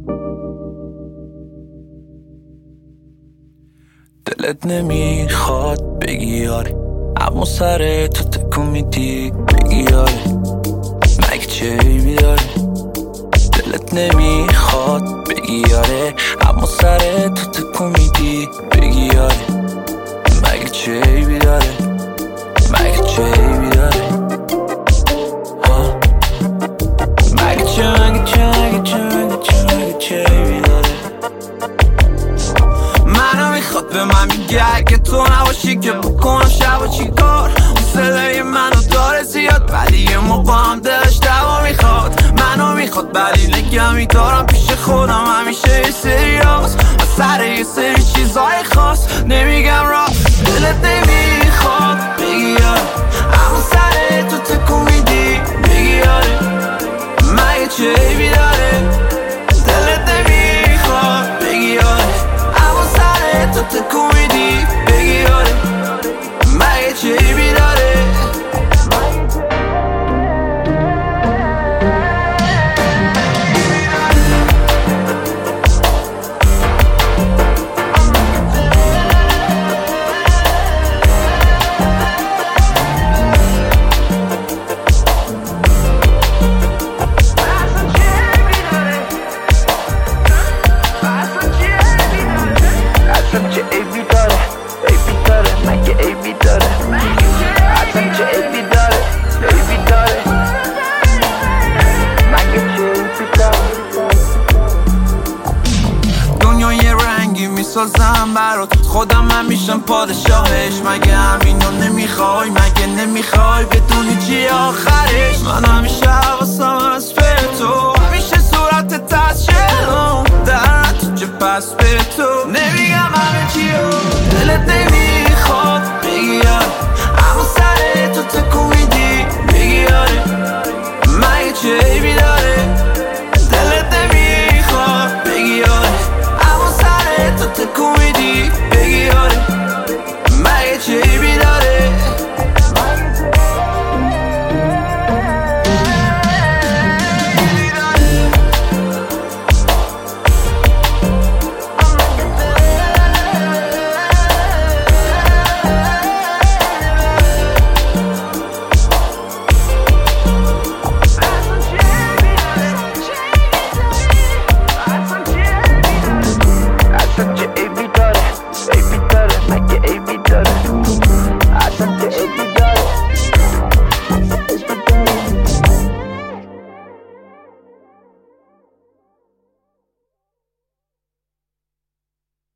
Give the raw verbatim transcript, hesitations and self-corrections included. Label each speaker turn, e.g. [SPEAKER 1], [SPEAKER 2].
[SPEAKER 1] دلت نمیخواد بگی آره، اما سر تو تکون میدی بگی آره، مگه چه عیبی داره؟ دلت نمیخواد بگی آره، اما سر تو تکون میدی بگی آره، مگه چه عیبی داره؟ مگه چه عیبی داره؟ مگه چه مگه چه مگه چه مگه چه مگه چه عیبی داره؟ منو میخواد به من میگه اگه تو نباشی که بکنم شب و چی کار. اون صدای منو داره زیاد ولی یه موقع هم دلش دوا میخواد. منو میخواد ولی نگه میدارم پیش خودم همیشه یه سریاس و سر یه سری چیزای خاص نمیگم را. دلت نمیخواد بگی آره، اما سر تو تکون میدی بگی آره، مگه چه عیبی داره؟ دلت نمیخواد بگی آره، اما سر تو تکون میدی بگی آره، مگه چه عیبی داره؟ سازم برات خودم من میشم پادشاهش. مگه همینو نمیخوای؟ مگه نمیخوای بدونی چی آخرش؟ من همیشه حواسم از به تو، همیشه صورت تشکلم در تو چه پس به تو نمیگم همه چیو. دلت نمیخواد بگی آره، اما سر تو تکون میدی بگی آره، مگه چه عیبی داره؟